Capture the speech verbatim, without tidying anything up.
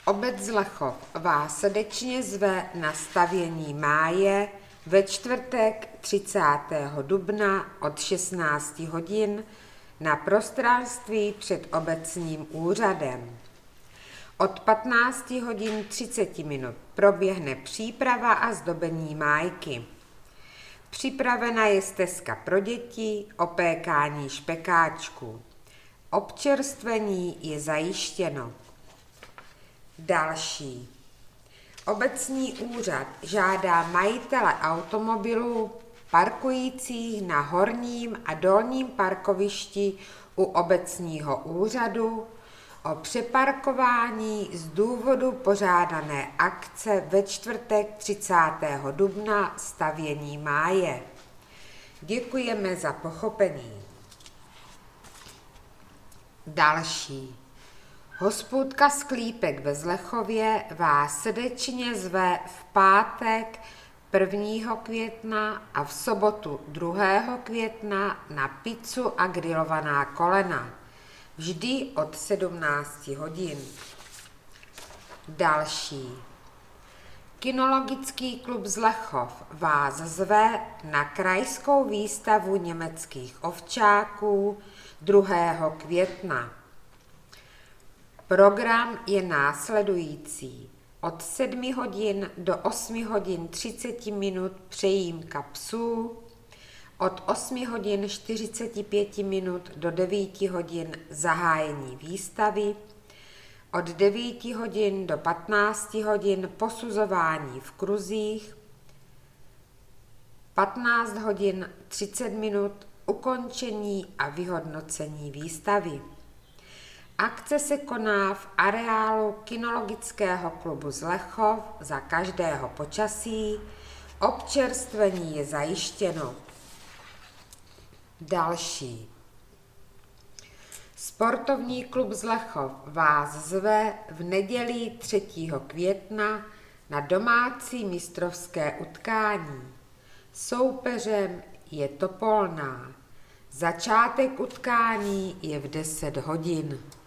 Obec Zlechov vás srdečně zve na stavění máje ve čtvrtek třicátého dubna od šestnácti hodin na prostranství před obecním úřadem. Od patnácti hodin třicet minut proběhne příprava a zdobení májky. Připravena je stezka pro děti, opékání špekáčků. Občerstvení je zajištěno. Další. Obecní úřad žádá majitele automobilů parkujících na horním a dolním parkovišti u obecního úřadu o přeparkování z důvodu pořádané akce ve čtvrtek třicátého dubna stavění máje. Děkujeme za pochopení. Další. Hospůdka Sklípek ve Zlechově vás srdečně zve v pátek prvního května a v sobotu druhého května na pizzu a grilovaná kolena. Vždy od sedmnácti hodin. Další. Kinologický klub Zlechov vás zve na krajskou výstavu německých ovčáků druhého května. Program je následující. Od sedmi hodin do osmi hodin třicet minut přejímka psů, od osmi hodin čtyřicet pět minut do devíti hodin zahájení výstavy, od devíti hodin do patnácti hodin posuzování v kruzích, patnáct hodin třicet minut ukončení a vyhodnocení výstavy. Akce se koná v areálu Kinologického klubu Zlechov za každého počasí, občerstvení je zajištěno. Další. Sportovní klub Zlechov vás zve v neděli třetího května na domácí mistrovské utkání. Soupeřem je Topolná. Začátek utkání je v deset hodin.